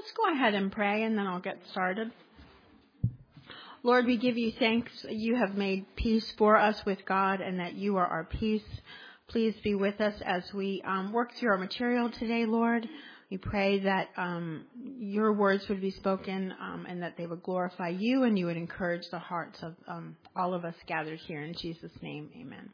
Let's go ahead and pray, and then I'll get started. Lord, we give you thanks. You have made peace for us with God, and that you are our peace. Please be with us as we work through our material today, Lord. We pray that your words would be spoken and that they would glorify you, and you would encourage the hearts of all of us gathered here. In Jesus' name, amen.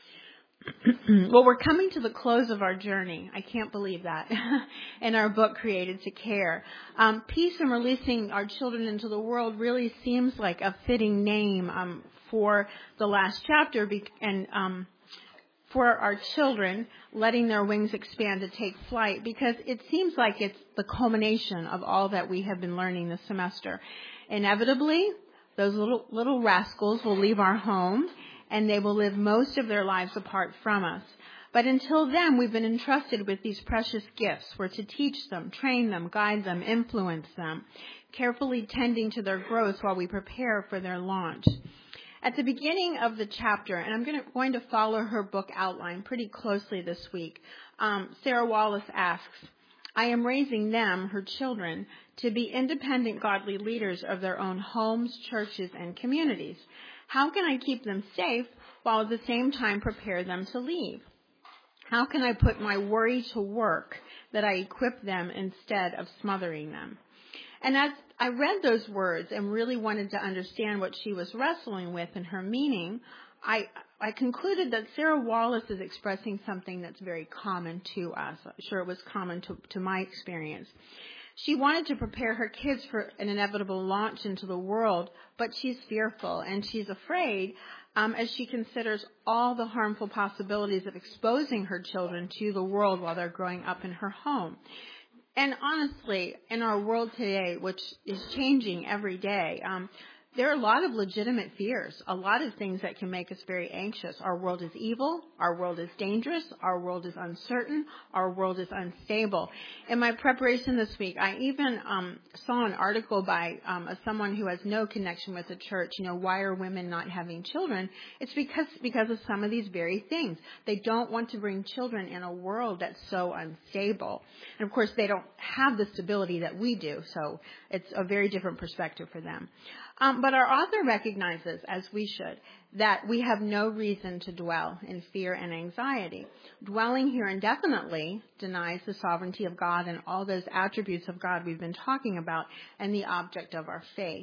Well, we're coming to the close of our journey. I can't believe that. In our book, Created to Care. Peace and Releasing Our Children into the World really seems like a fitting name for the last chapter, and for our children, letting their wings expand to take flight, because it seems like it's the culmination of all that we have been learning this semester. Inevitably, those little rascals will leave our home, and they will live most of their lives apart from us. But until then, we've been entrusted with these precious gifts. We're to teach them, train them, guide them, influence them, carefully tending to their growth while we prepare for their launch. At the beginning of the chapter, and I'm going to follow her book outline pretty closely this week, Sarah Wallace asks, I am raising them, her children, to be independent, godly leaders of their own homes, churches, and communities. How can I keep them safe while at the same time prepare them to leave? How can I put my worry to work that I equip them instead of smothering them? And as I read those words and really wanted to understand what she was wrestling with and her meaning, I concluded that Sarah Wallace is expressing something that's very common to us. I'm sure it was common to my experience. She wanted to prepare her kids for an inevitable launch into the world, but she's fearful and she's afraid as she considers all the harmful possibilities of exposing her children to the world while they're growing up in her home. And honestly, in our world today, which is changing every day, there are a lot of legitimate fears, a lot of things that can make us very anxious. Our world is evil. Our world is dangerous. Our world is uncertain. Our world is unstable. In my preparation this week, I even saw an article by someone who has no connection with the church. Why are women not having children? It's because of some of these very things. They don't want to bring children in a world that's so unstable. And of course, they don't have the stability that we do, so it's a very different perspective for them. But our author recognizes, as we should, that we have no reason to dwell in fear and anxiety. Dwelling here indefinitely denies the sovereignty of God and all those attributes of God we've been talking about and the object of our faith.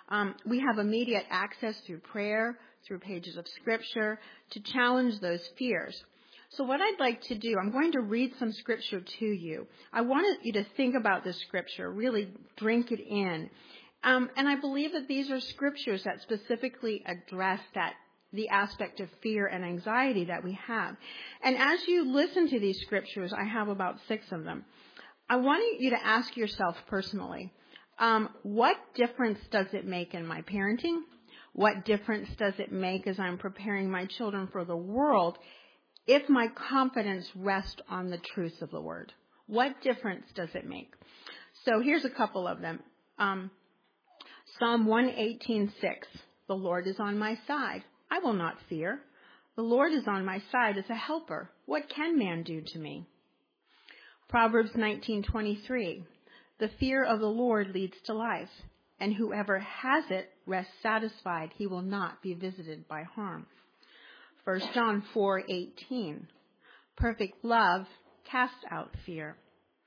We have immediate access through prayer, through pages of Scripture, to challenge those fears. So what I'd like to do, I'm going to read some Scripture to you. I wanted you to think about this Scripture, really drink it in. And I believe that these are scriptures that specifically address the aspect of fear and anxiety that we have. And as you listen to these scriptures, I have about 6 of them. I want you to ask yourself personally, what difference does it make in my parenting? What difference does it make as I'm preparing my children for the world if my confidence rests on the truth of the word? What difference does it make? So here's a couple of them. Psalm 118:6, the Lord is on my side. I will not fear. The Lord is on my side as a helper. What can man do to me? Proverbs 19:23, the fear of the Lord leads to life, and whoever has it rests satisfied. He will not be visited by harm. 1 John 4:18, perfect love casts out fear.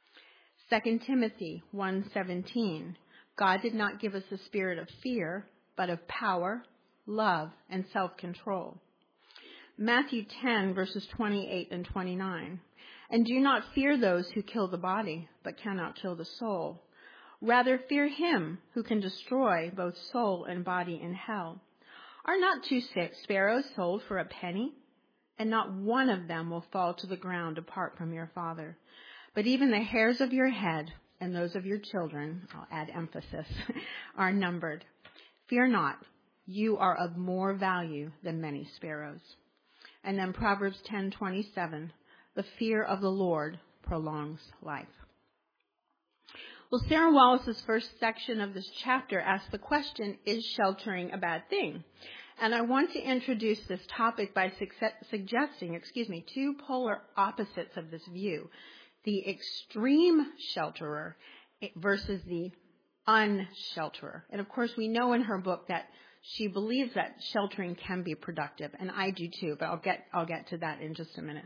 2 Timothy 1:17, God did not give us a spirit of fear, but of power, love, and self-control. Matthew 10, verses 28 and 29. And do not fear those who kill the body, but cannot kill the soul. Rather fear him who can destroy both soul and body in hell. Are not 2 sparrows sold for a penny? And not one of them will fall to the ground apart from your Father. But even the hairs of your head and those of your children, I'll add emphasis, are numbered. Fear not, you are of more value than many sparrows. And then Proverbs 10:27, the fear of the Lord prolongs life. Well, Sarah Wallace's first section of this chapter asks the question, is sheltering a bad thing? And I want to introduce this topic by suggesting, 2 polar opposites of this view. The extreme shelterer versus the unshelterer. And of course, we know in her book that she believes that sheltering can be productive, and I do too, but I'll get to that in just a minute.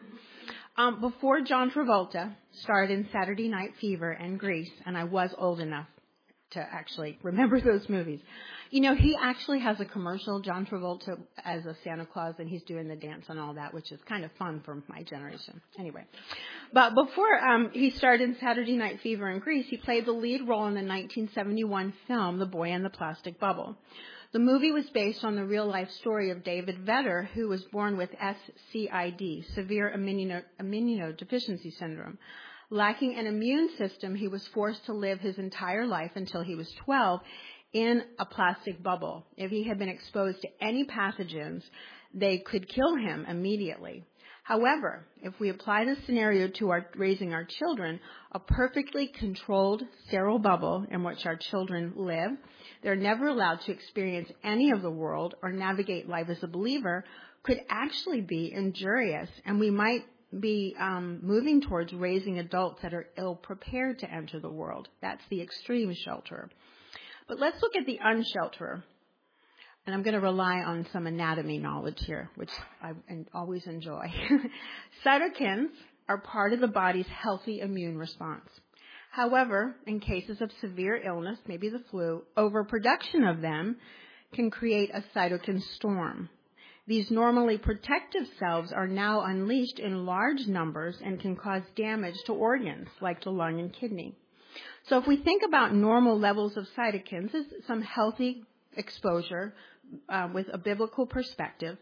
Before John Travolta starred in Saturday Night Fever and Grease, and I was old enough to actually remember those movies. You know, he actually has a commercial, John Travolta, as a Santa Claus, and he's doing the dance and all that, which is kind of fun for my generation. Anyway, but before he starred in Saturday Night Fever and Grease, he played the lead role in the 1971 film The Boy in the Plastic Bubble. The movie was based on the real-life story of David Vedder, who was born with SCID, severe immunodeficiency syndrome. Lacking an immune system, he was forced to live his entire life until he was 12 in a plastic bubble. If he had been exposed to any pathogens, they could kill him immediately. However, if we apply this scenario to raising our children, a perfectly controlled, sterile bubble in which our children live, they're never allowed to experience any of the world or navigate life as a believer, could actually be injurious, and we might be moving towards raising adults that are ill-prepared to enter the world. That's the extreme shelterer. But let's look at the unshelterer. And I'm going to rely on some anatomy knowledge here, which I always enjoy. Cytokines are part of the body's healthy immune response. However, in cases of severe illness, maybe the flu, overproduction of them can create a cytokine storm. These normally protective cells are now unleashed in large numbers and can cause damage to organs like the lung and kidney. So if we think about normal levels of cytokines as some healthy exposure with a biblical perspective,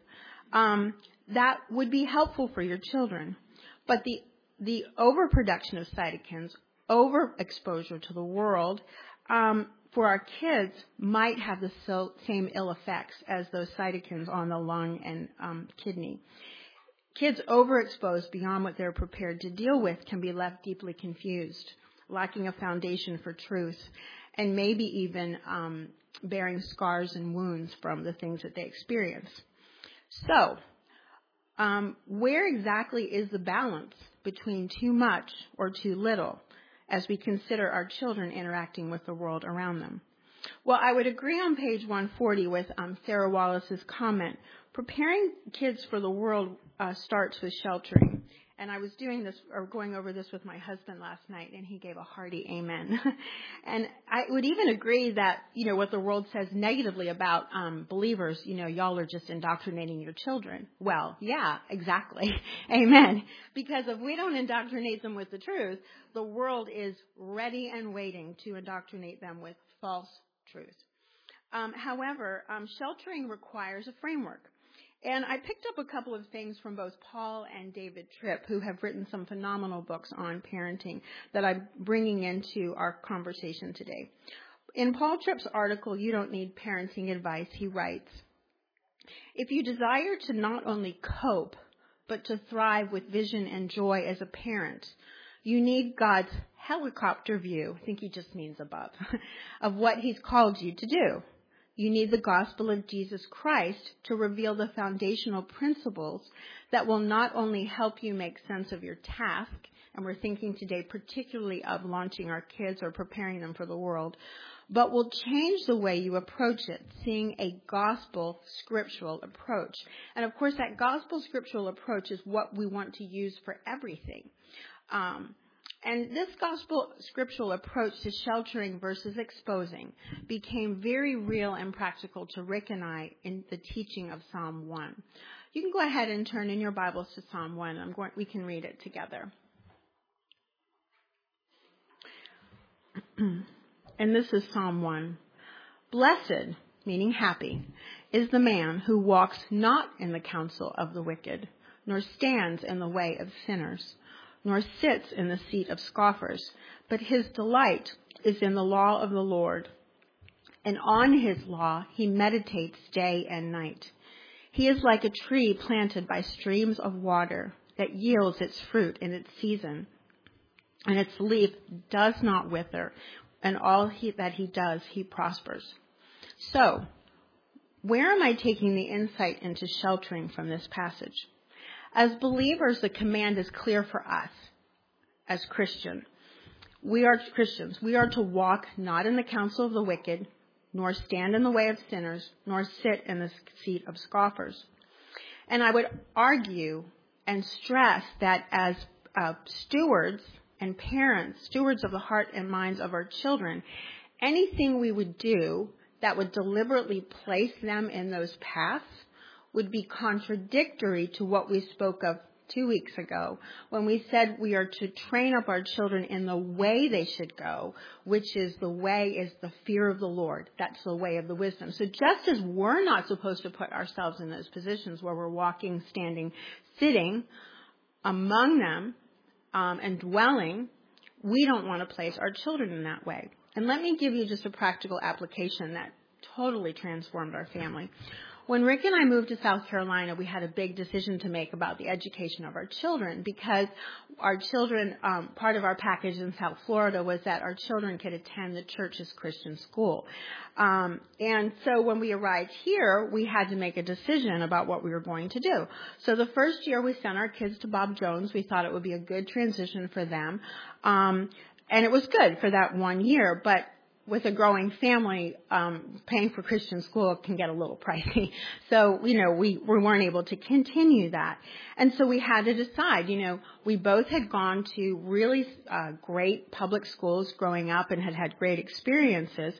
that would be helpful for your children. But the overproduction of cytokines, overexposure to the world, for our kids might have the same ill effects as those cytokines on the lung and kidney. Kids overexposed beyond what they're prepared to deal with can be left deeply confused, lacking a foundation for truth, and maybe even bearing scars and wounds from the things that they experience. So, where exactly is the balance between too much or too little as we consider our children interacting with the world around them? Well, I would agree on page 140 with Sarah Wallace's comment. Preparing kids for the world starts with sheltering. And I was going over this with my husband last night, and he gave a hearty amen. And I would even agree that, what the world says negatively about believers, y'all are just indoctrinating your children. Well, yeah, exactly. Amen. Because if we don't indoctrinate them with the truth, the world is ready and waiting to indoctrinate them with false truth. However, sheltering requires a framework. And I picked up a couple of things from both Paul and David Tripp, who have written some phenomenal books on parenting that I'm bringing into our conversation today. In Paul Tripp's article, You Don't Need Parenting Advice, he writes, if you desire to not only cope, but to thrive with vision and joy as a parent, you need God's helicopter view, I think he just means above, of what he's called you to do. You need the gospel of Jesus Christ to reveal the foundational principles that will not only help you make sense of your task, and we're thinking today particularly of launching our kids or preparing them for the world, but will change the way you approach it, seeing a gospel scriptural approach. And of course, that gospel scriptural approach is what we want to use for everything. And this gospel scriptural approach to sheltering versus exposing became very real and practical to Rick and I in the teaching of Psalm 1. You can go ahead and turn in your Bibles to Psalm 1. We can read it together. And this is Psalm 1. Blessed, meaning happy, is the man who walks not in the counsel of the wicked, nor stands in the way of sinners, nor sits in the seat of scoffers, but his delight is in the law of the Lord. And on his law he meditates day and night. He is like a tree planted by streams of water that yields its fruit in its season, and its leaf does not wither, and all that he does, he prospers. So, where am I taking the insight into sheltering from this passage? As believers, the command is clear for us as Christians. We are Christians. We are to walk not in the counsel of the wicked, nor stand in the way of sinners, nor sit in the seat of scoffers. And I would argue and stress that as stewards and parents, stewards of the heart and minds of our children, anything we would do that would deliberately place them in those paths would be contradictory to what we spoke of 2 weeks ago when we said we are to train up our children in the way they should go, which is the fear of the Lord. That's the way of the wisdom. So just as we're not supposed to put ourselves in those positions where we're walking, standing, sitting among them and dwelling, we don't want to place our children in that way. And let me give you just a practical application that totally transformed our family. When Rick and I moved to South Carolina, we had a big decision to make about the education of our children because our children, part of our package in South Florida was that our children could attend the church's Christian school. And so when we arrived here, we had to make a decision about what we were going to do. So the first year we sent our kids to Bob Jones. We thought it would be a good transition for them. And it was good for that 1 year, but with a growing family, paying for Christian school can get a little pricey. So, we weren't able to continue that. And so we had to decide, we both had gone to really great public schools growing up and had had great experiences.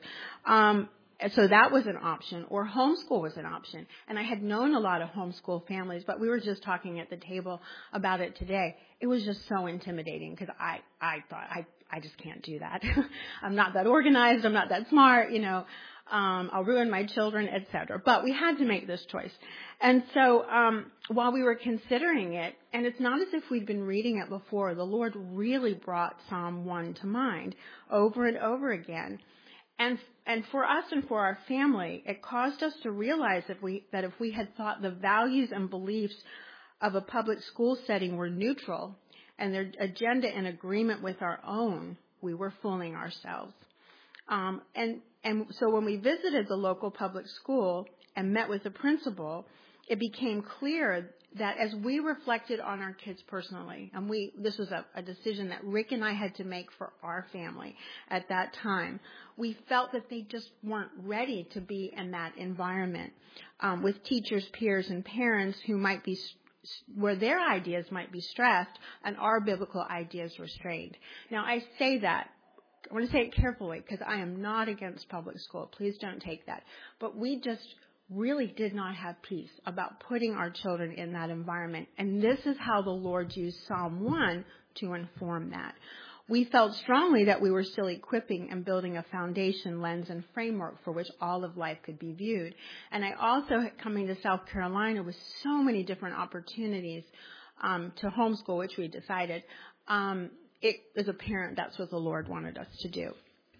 So that was an option, or homeschool was an option. And I had known a lot of homeschool families, but we were just talking at the table about it today. It was just so intimidating because I thought, I just can't do that. I'm not that organized. I'm not that smart. I'll ruin my children, etc. But we had to make this choice. And so while we were considering it, and it's not as if we'd been reading it before, the Lord really brought Psalm 1 to mind over and over again. And for us and for our family, it caused us to realize that if we had thought the values and beliefs of a public school setting were neutral and their agenda in agreement with our own, we were fooling ourselves. And so when we visited the local public school and met with the principal, it became clear that as we reflected on our kids personally, and this was a decision that Rick and I had to make for our family at that time, we felt that they just weren't ready to be in that environment with teachers, peers, and parents who might be where their ideas might be stressed and our biblical ideas restrained. Now, I say that. I want to say it carefully because I am not against public school. Please don't take that. But we just really did not have peace about putting our children in that environment. And this is how the Lord used Psalm 1 to inform that. We felt strongly that we were still equipping and building a foundation, lens, and framework for which all of life could be viewed. And I also, coming to South Carolina with so many different opportunities to homeschool, which we decided, it was apparent that's what the Lord wanted us to do.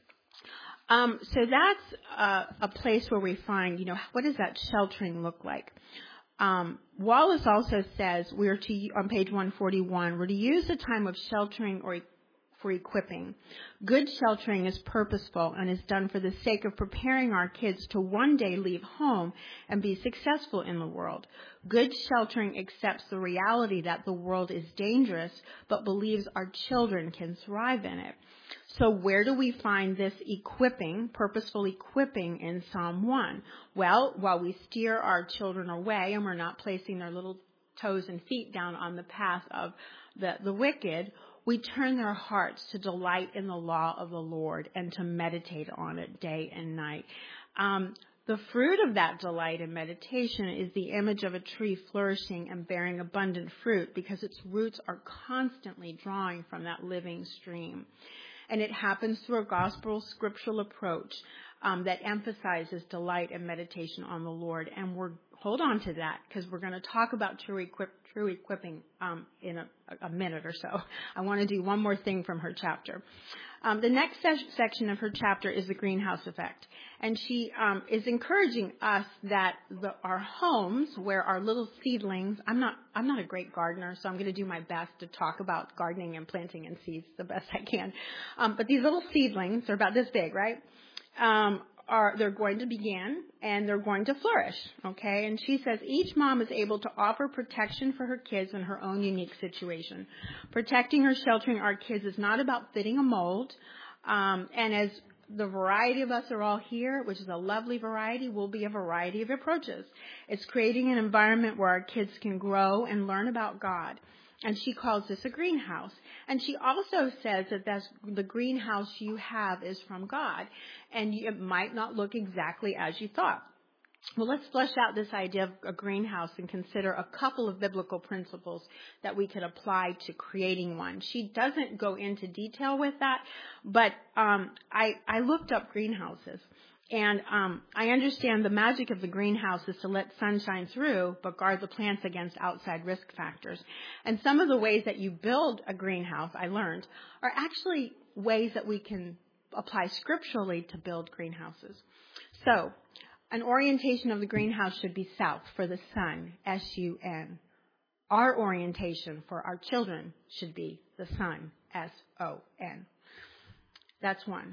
So that's a place where we find, what does that sheltering look like? Wallace also says on page 141, we're to use the time of sheltering for equipping. Good sheltering is purposeful and is done for the sake of preparing our kids to one day leave home and be successful in the world. Good sheltering accepts the reality that the world is dangerous, but believes our children can thrive in it. So where do we find this equipping, purposeful equipping in Psalm 1? Well, while we steer our children away and we're not placing their little toes and feet down on the path of the wicked, we turn their hearts to delight in the law of the Lord and to meditate on it day and night. The fruit of that delight and meditation is the image of a tree flourishing and bearing abundant fruit because its roots are constantly drawing from that living stream. And it happens through a gospel scriptural approach that emphasizes delight and meditation on the Lord. And hold on to that because we're going to talk about true equipping in a minute or so. I want to do one more thing from her chapter. The next section of her chapter is the greenhouse effect. And she is encouraging us that our homes where our little seedlings, I'm not a great gardener, so I'm going to do my best to talk about gardening and planting and seeds the best I can. But these little seedlings, they're about this big, right? they're going to begin and they're going to flourish, okay? And she says each mom is able to offer protection for her kids in her own unique situation. Protecting or sheltering our kids is not about fitting a mold. And as the variety of us are all here, which is a lovely variety, will be a variety of approaches. It's creating an environment where our kids can grow and learn about God. And she calls this a greenhouse. And she also says that the greenhouse you have is from God. And it might not look exactly as you thought. Well, let's flesh out this idea of a greenhouse and consider a couple of biblical principles that we could apply to creating one. She doesn't go into detail with that, but I looked up greenhouses. And I understand the magic of the greenhouse is to let sunshine through, but guard the plants against outside risk factors. And some of the ways that you build a greenhouse, I learned, are actually ways that we can apply scripturally to build greenhouses. So, an orientation of the greenhouse should be south for the sun, S-U-N. Our orientation for our children should be the sun, S-O-N. That's one.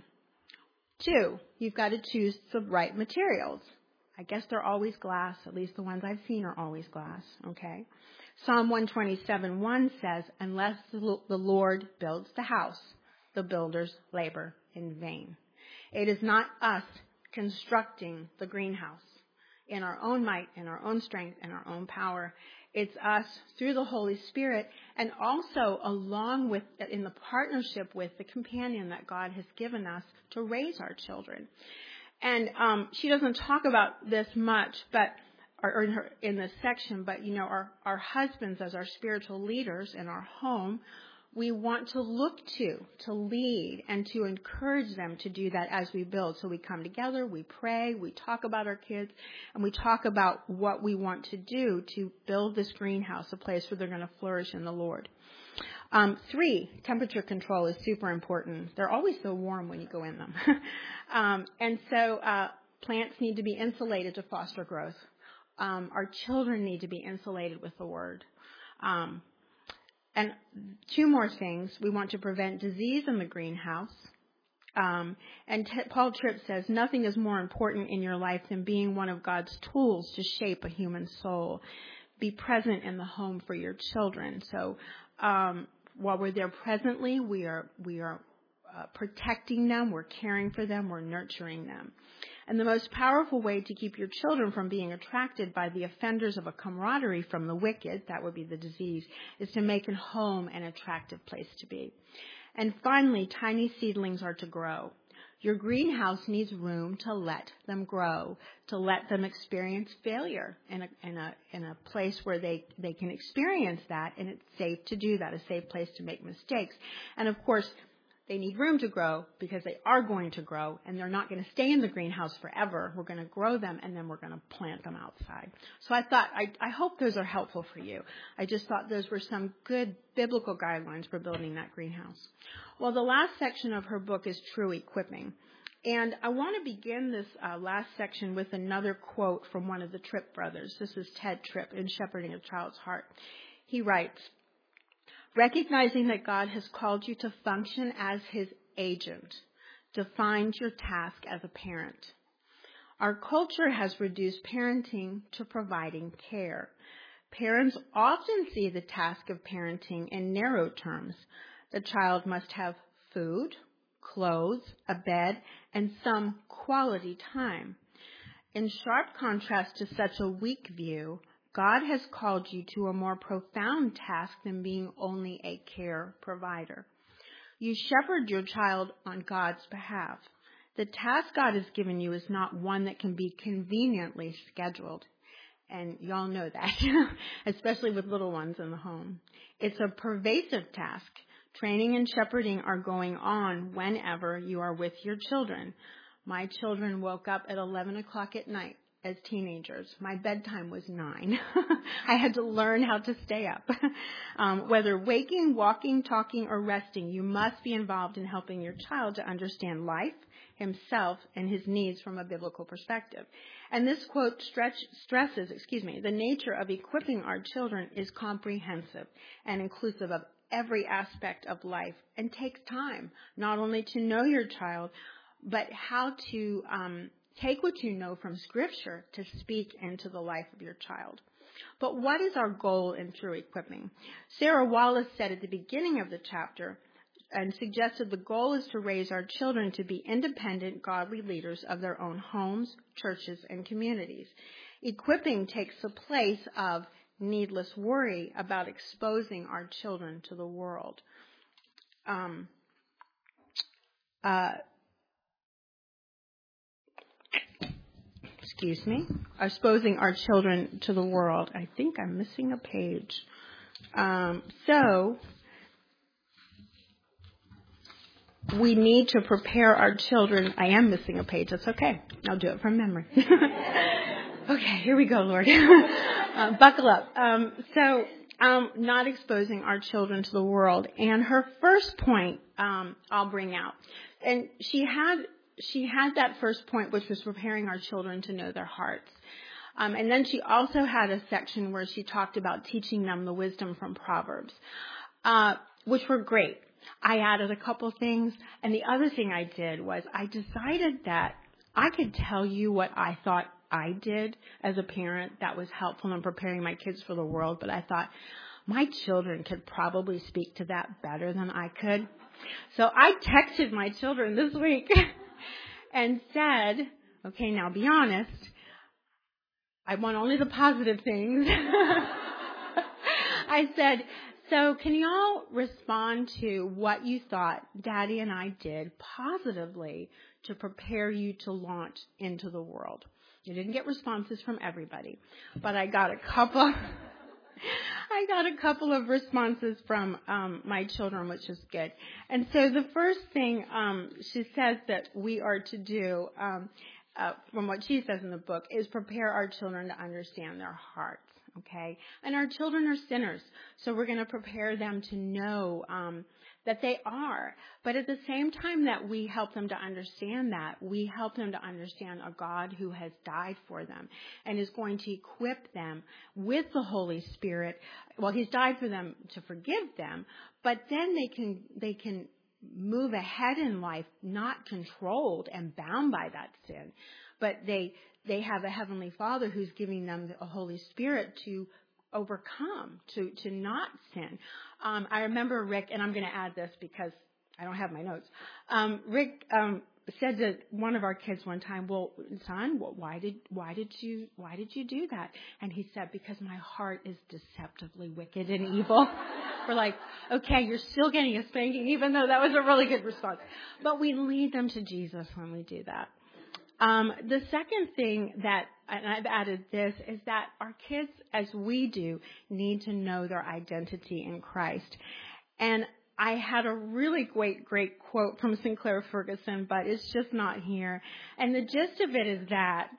2, you've got to choose the right materials. I guess they're always glass. At least the ones I've seen are always glass. Okay. Psalm 127:1 says, unless the Lord builds the house, the builders labor in vain. It is not us constructing the greenhouse in our own might, in our own strength, in our own power. It's us through the Holy Spirit, and also along with, in the partnership with the companion that God has given us to raise our children. And she doesn't talk about this much, but or in this section, but you know, our husbands as our spiritual leaders in our home, we want to look to lead and to encourage them to do that as we build. So we come together, we pray, we talk about our kids, and we talk about what we want to do to build this greenhouse, a place where they're going to flourish in the Lord. 3, temperature control is super important. They're always so warm when you go in them. And so plants need to be insulated to foster growth. Our children need to be insulated with the Word. And 2 more things. We want to prevent disease in the greenhouse. Paul Tripp says, nothing is more important in your life than being one of God's tools to shape a human soul. Be present in the home for your children. So while we're there presently, we are protecting them, we're caring for them, we're nurturing them. And the most powerful way to keep your children from being attracted by the offenders of a camaraderie from the wicked, that would be the disease, is to make a home an attractive place to be. And finally, tiny seedlings are to grow. Your greenhouse needs room to let them grow, to let them experience failure in a place where they can experience that, and it's safe to do that, a safe place to make mistakes. And of course, they need room to grow because they are going to grow, and they're not going to stay in the greenhouse forever. We're going to grow them, and then we're going to plant them outside. So I thought, I hope those are helpful for you. I just thought those were some good biblical guidelines for building that greenhouse. Well, the last section of her book is True Equipping. And I want to begin this last section with another quote from one of the Tripp brothers. This is Ted Tripp in Shepherding a Child's Heart. He writes, recognizing that God has called you to function as his agent defines your task as a parent. Our culture has reduced parenting to providing care. Parents often see the task of parenting in narrow terms. The child must have food, clothes, a bed, and some quality time. In sharp contrast to such a weak view, God has called you to a more profound task than being only a care provider. You shepherd your child on God's behalf. The task God has given you is not one that can be conveniently scheduled. And y'all know that, especially with little ones in the home. It's a pervasive task. Training and shepherding are going on whenever you are with your children. My children woke up at 11 o'clock at night. As teenagers. My bedtime was 9. I had to learn how to stay up. Whether waking, walking, talking, or resting, you must be involved in helping your child to understand life, himself, and his needs from a biblical perspective. And this quote stresses, the nature of equipping our children is comprehensive and inclusive of every aspect of life and takes time, not only to know your child, but how to Take what you know from Scripture to speak into the life of your child. But what is our goal in true equipping? Sarah Wallace said at the beginning of the chapter and suggested the goal is to raise our children to be independent, godly leaders of their own homes, churches, and communities. Equipping takes the place of needless worry about exposing our children to the world. Exposing our children to the world. I think I'm missing a page. So we need to prepare our children. I am missing a page. That's okay. I'll do it from memory. Okay, here we go, Lord. Buckle up. Not exposing our children to the world. And her first point I'll bring out. And she had that first point, which was preparing our children to know their hearts. And then she also had a section where she talked about teaching them the wisdom from Proverbs, which were great. I added a couple things. And the other thing I did was I decided that I could tell you what I thought I did as a parent that was helpful in preparing my kids for the world. But I thought my children could probably speak to that better than I could. So I texted my children this week and said, okay, now be honest. I want only the positive things. I said, so can y'all respond to what you thought Daddy and I did positively to prepare you to launch into the world? You didn't get responses from everybody, but I got a couple of responses from my children, which is good. And so the first thing she says that we are to do, from what she says in the book, is prepare our children to understand their hearts. Okay, and our children are sinners, so we're going to prepare them to know that they are. But at the same time that we help them to understand that, we help them to understand a God who has died for them and is going to equip them with the Holy Spirit. Well, He's died for them to forgive them, but then they can move ahead in life, not controlled and bound by that sin, but they have a Heavenly Father who's giving them a Holy Spirit to overcome, to not sin. I remember Rick, and I'm going to add this because I don't have my notes. Rick said to one of our kids one time, "Well, son, why did you do that?" And he said, "Because my heart is deceptively wicked and evil." We're like, okay, you're still getting a spanking, even though that was a really good response. But we lead them to Jesus when we do that. The second thing that, and I've added this, is that our kids, as we do, need to know their identity in Christ. And I had a really great quote from Sinclair Ferguson, but it's just not here. And the gist of it is that,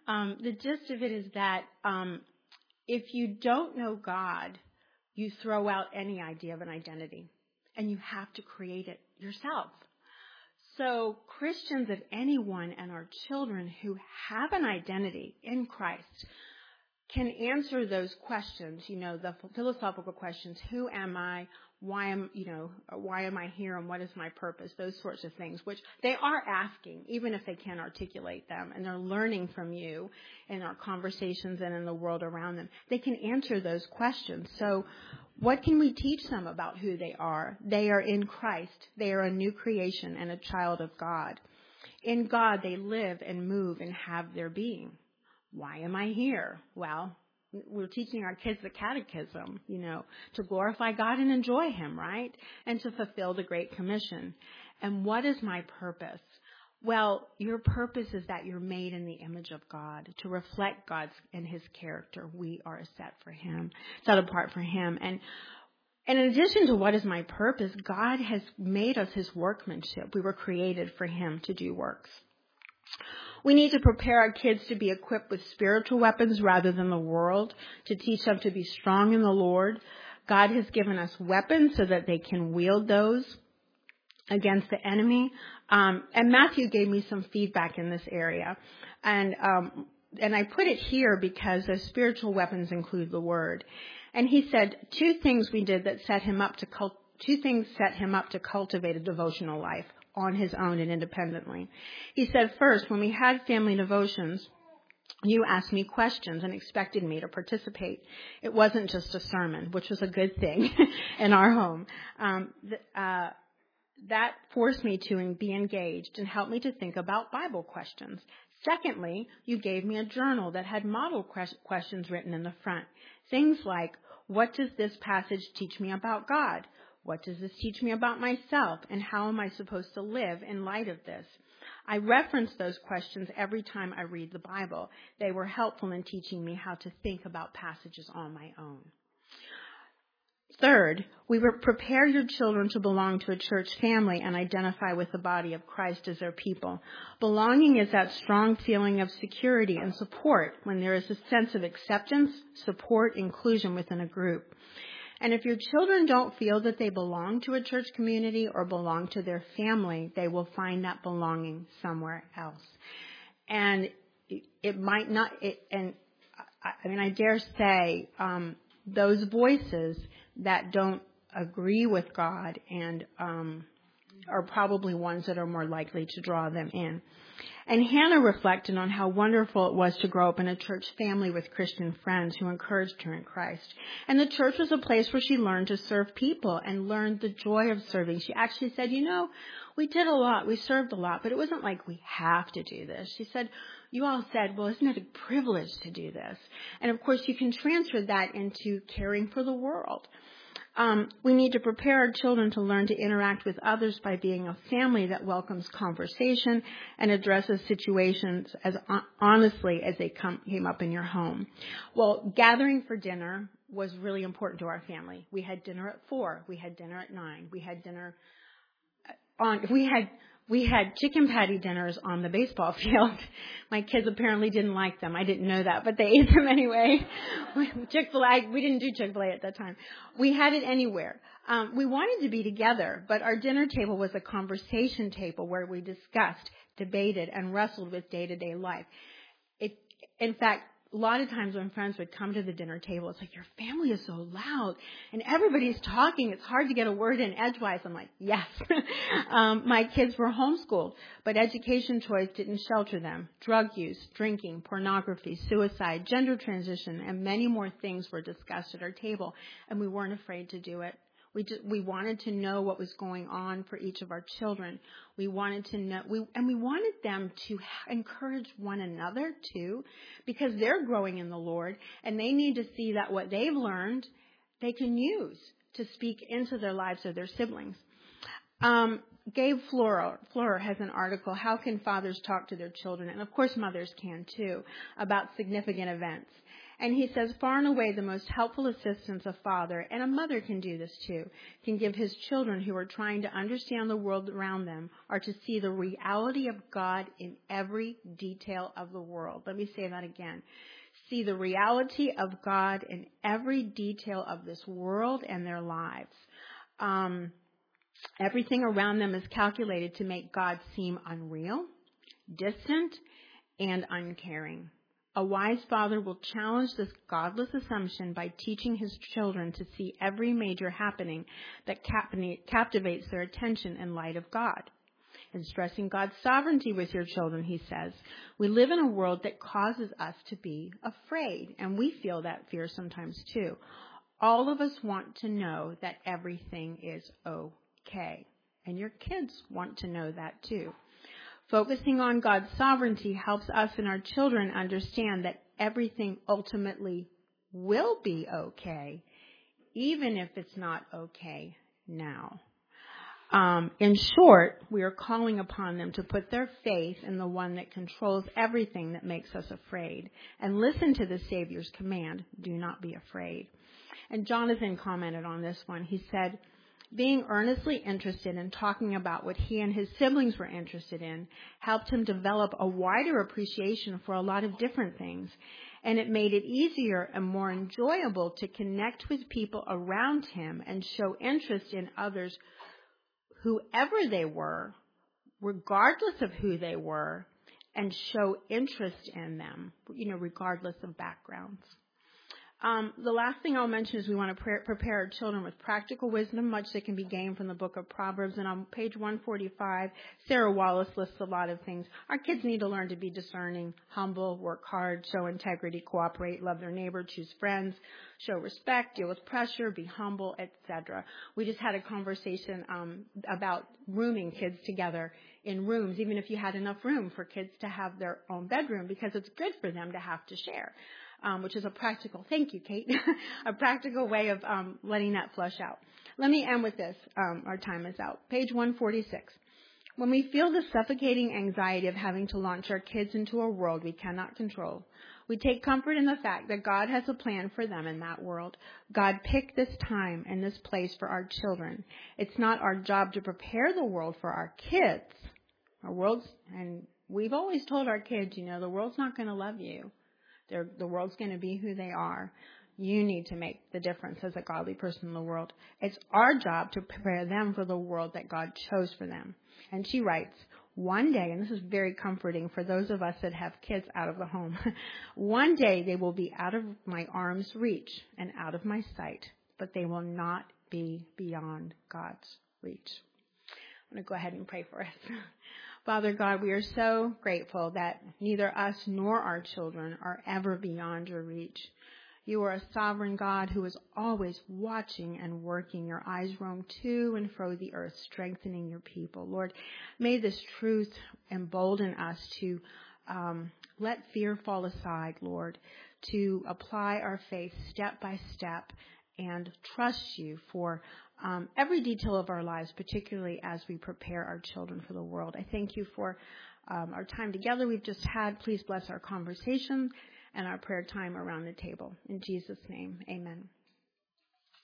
if you don't know God, you throw out any idea of an identity, and you have to create it yourself. So Christians, if anyone, and our children who have an identity in Christ can answer those questions, the philosophical questions. Who am I? Why am I here, and what is my purpose? Those sorts of things, which they are asking, even if they can't articulate them, and they're learning from you in our conversations and in the world around them. They can answer those questions. So what can we teach them about who they are? They are in Christ. They are a new creation and a child of God. In God, they live and move and have their being. Why am I here? Well, we're teaching our kids the catechism, to glorify God and enjoy Him, right? And to fulfill the Great Commission. And what is my purpose? Well, your purpose is that you're made in the image of God, to reflect God's and His character. We are set apart for Him. And in addition to what is my purpose, God has made us His workmanship. We were created for Him to do works. We need to prepare our kids to be equipped with spiritual weapons rather than the world, to teach them to be strong in the Lord. God has given us weapons so that they can wield those against the enemy. And Matthew gave me some feedback in this area. And I put it here because those spiritual weapons include the Word. And he said two things we did that set him up to cultivate a devotional life. on his own and independently. He said, first, when we had family devotions, you asked me questions and expected me to participate. It wasn't just a sermon, which was a good thing in our home. That forced me to be engaged and helped me to think about Bible questions. Secondly, you gave me a journal that had model questions written in the front. Things like, what does this passage teach me about God? What does this teach me about myself? And how am I supposed to live in light of this? I reference those questions every time I read the Bible. They were helpful in teaching me how to think about passages on my own. Third, we prepare your children to belong to a church family and identify with the body of Christ as their people. Belonging is that strong feeling of security and support when there is a sense of acceptance, support, inclusion within a group. And if your children don't feel that they belong to a church community or belong to their family, they will find that belonging somewhere else. And it might not, I dare say, those voices that don't agree with God and are probably ones that are more likely to draw them in. And Hannah reflected on how wonderful it was to grow up in a church family with Christian friends who encouraged her in Christ. And the church was a place where she learned to serve people and learned the joy of serving. She actually said, we did a lot, we served a lot, but it wasn't like we have to do this. She said, you all said, well, isn't it a privilege to do this? And of course, you can transfer that into caring for the world. We need to prepare our children to learn to interact with others by being a family that welcomes conversation and addresses situations as honestly as they came up in your home. Well, gathering for dinner was really important to our family. We had dinner at 4. We had dinner at 9. We had dinner we had chicken patty dinners on the baseball field. My kids apparently didn't like them. I didn't know that, but they ate them anyway. Chick-fil-A, we didn't do Chick-fil-A at that time. We had it anywhere. We wanted to be together, but our dinner table was a conversation table where we discussed, debated, and wrestled with day-to-day life. In fact, a lot of times when friends would come to the dinner table, it's like, your family is so loud and everybody's talking. It's hard to get a word in edgewise. I'm like, yes. My kids were homeschooled, but education choice didn't shelter them. Drug use, drinking, pornography, suicide, gender transition, and many more things were discussed at our table, and we weren't afraid to do it. We wanted to know what was going on for each of our children. We wanted to know, we wanted them to encourage one another too, because they're growing in the Lord and they need to see that what they've learned, they can use to speak into their lives of their siblings. Gabe Florer has an article, How Can Fathers Talk to Their Children? And of course mothers can too, about significant events. And he says, far and away the most helpful assistance a father, and a mother can do this too, can give his children who are trying to understand the world around them are to see the reality of God in every detail of the world. Let me say that again. See the reality of God in every detail of this world and their lives. Everything around them is calculated to make God seem unreal, distant, and uncaring. A wise father will challenge this godless assumption by teaching his children to see every major happening that captivates their attention in light of God. And stressing God's sovereignty with your children, he says, we live in a world that causes us to be afraid, and we feel that fear sometimes too. All of us want to know that everything is okay, and your kids want to know that too. Focusing on God's sovereignty helps us and our children understand that everything ultimately will be okay, even if it's not okay now. In short, we are calling upon them to put their faith in the one that controls everything that makes us afraid and listen to the Savior's command, do not be afraid. And Jonathan commented on this one. He said, being earnestly interested in talking about what he and his siblings were interested in helped him develop a wider appreciation for a lot of different things. And it made it easier and more enjoyable to connect with people around him and show interest in others, whoever they were, regardless of who they were, and show interest in them, regardless of backgrounds. The last thing I'll mention is we want to prepare our children with practical wisdom, much that can be gained from the book of Proverbs. And on page 145, Sarah Wallace lists a lot of things. Our kids need to learn to be discerning, humble, work hard, show integrity, cooperate, love their neighbor, choose friends, show respect, deal with pressure, be humble, etc. We just had a conversation about rooming kids together in rooms, even if you had enough room for kids to have their own bedroom, because it's good for them to have to share. Which is a practical, thank you, Kate, a practical way of letting that flush out. Let me end with this. Our time is out. Page 146. When we feel the suffocating anxiety of having to launch our kids into a world we cannot control, we take comfort in the fact that God has a plan for them in that world. God picked this time and this place for our children. It's not our job to prepare the world for our kids. And we've always told our kids, the world's not going to love you. The world's going to be who they are. You need to make the difference as a godly person in the world. It's our job to prepare them for the world that God chose for them. And she writes, one day, and this is very comforting for those of us that have kids out of the home, one day they will be out of my arm's reach and out of my sight, but they will not be beyond God's reach. I'm going to go ahead and pray for us. Father God, we are so grateful that neither us nor our children are ever beyond your reach. You are a sovereign God who is always watching and working. Your eyes roam to and fro the earth, strengthening your people. Lord, may this truth embolden us to let fear fall aside, Lord, to apply our faith step by step and trust you for every detail of our lives, particularly as we prepare our children for the world. I thank you for our time together we've just had. Please bless our conversation and our prayer time around the table. In Jesus' name, amen.